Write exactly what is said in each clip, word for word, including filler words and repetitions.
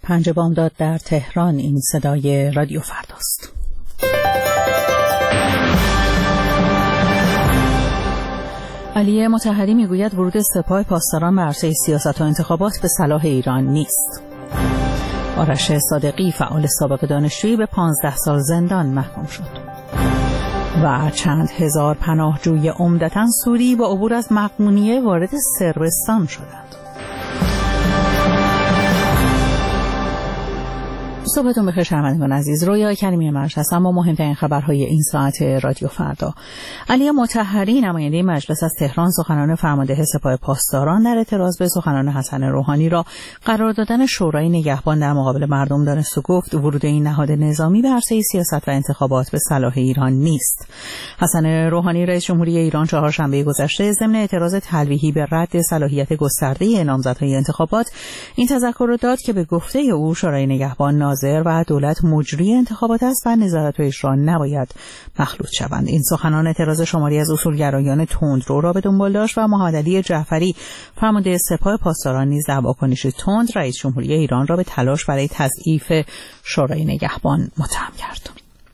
پنج بامداد در تهران. این صدای رادیو فرداست. علی مطهری میگوید ورود سپاه پاسداران به عرصه سیاست و انتخابات به صلاح ایران نیست. آرش صادقی فعال سابق دانشجویی به پانزده سال زندان محکوم شد. و چند هزار پناهجوی عمدتاً سوری با عبور از مقدونیه وارد صربستان شدند. صبحتون بخیر شنوندگان عزیز. رویا کریمی مرش هستم با مهمترین خبرهای این ساعت رادیو فردا. علی مطهری نماینده مجلس از تهران سخنان فرمانده سپاه پاسداران در اعتراض به سخنان حسن روحانی را قرار دادن شورای نگهبان در مقابل مردم دانست و گفت ورود این نهاد نظامی به عرصه سیاست و انتخابات به صلاح ایران نیست. حسن روحانی رئیس جمهوری ایران چهارشنبه گذشته ضمن اعتراض تلویحی به رد صلاحیت گسترده نامزدهای انتخابات این تذکر را داد که به گفته او شورای نگهبان ناظر و دولت مجری انتخابات است و نظارت و اجرا نباید مخلوط شوند. این سخنان اعتراض شماری از اصولگرایان تندرو را به دنبال داشت و محمد علی جعفری فرمانده سپاه پاسداران نیز در واکنش تند رئیس جمهوری ایران را به تلاش برای تضعیف شورای نگهبان متهم کرد.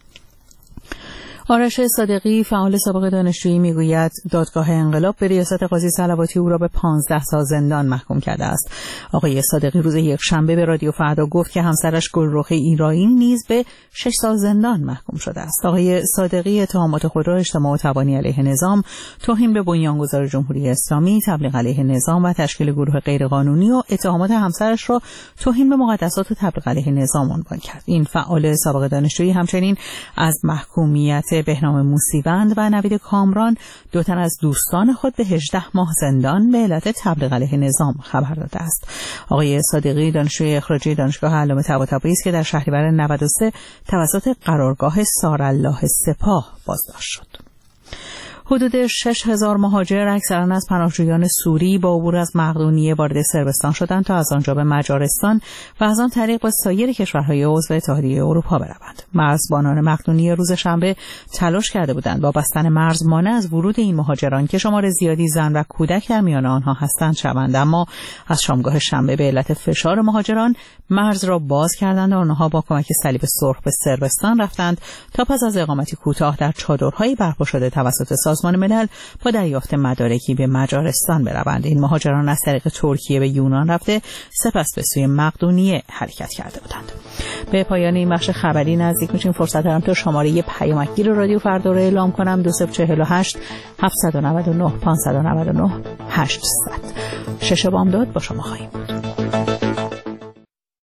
آرش صادقی فعال سابق دانشجویی میگوید دادگاه انقلاب به ریاست قاضی صلواتی او را به پانزده سال زندان محکوم کرده است. آقای صادقی روز یکشنبه به رادیو فردا گفت که همسرش گلرخ ایرانی نیز به شش سال زندان محکوم شده است. آقای صادقی اتهامات خود را اجتماع و تبانی علیه نظام، توهین به بنیانگذار جمهوری اسلامی، تبلیغ علیه نظام و تشکیل گروه غیرقانونی و اتهامات همسرش را توهین به مقدسات و تبلیغ علیه نظام عنوان کرد. این فعال سابق دانشجویی همچنین از محکومیت بهنام موسیوند و نوید کامران، دو تن از دوستان خود به هجده ماه زندان به علت تبلیغ علیه نظام خبر داده است. آقای صادقی دانشجوی اخراجی دانشگاه علامه طباطبایی است که در شهریور نود و سه توسط قرارگاه سارالله سپاه بازداشت شد. حدود شش هزار مهاجر اکثرا از پناهجویان سوری با عبور از مقدونیه وارد صربستان شدند تا از آنجا به مجارستان و از آن طریق به سایر کشورهای عضو اتحادیه اروپا بروند. مرزبانان مقدونیه روز شنبه تلاش کرده بودند با بستن مرز مانع از ورود این مهاجران که شمار زیادی زن و کودک در میان آنها هستند شوند، اما از شامگاه شنبه به علت فشار مهاجران مرز را باز کردند و آنها با کمک صلیب سرخ به صربستان رفتند تا پس از اقامتی کوتاه در چادرهایی برپا شده توسط سازمان ملل با دریافت مدارکی به مجارستان بروند. این مهاجران از طریق ترکیه به یونان رفته سپس به سوی مقدونیه حرکت کرده بودند. به پایان این بخش خبری نزدیک میشیم. فرصت دارم تا شماره پیامکگیر رادیو فردا را اعلام کنم: دو صفر چهل و هشت هفتصد و نود و نه پانصد و نود و نه هشتصد. شش بامداد با شما خواهیم بود.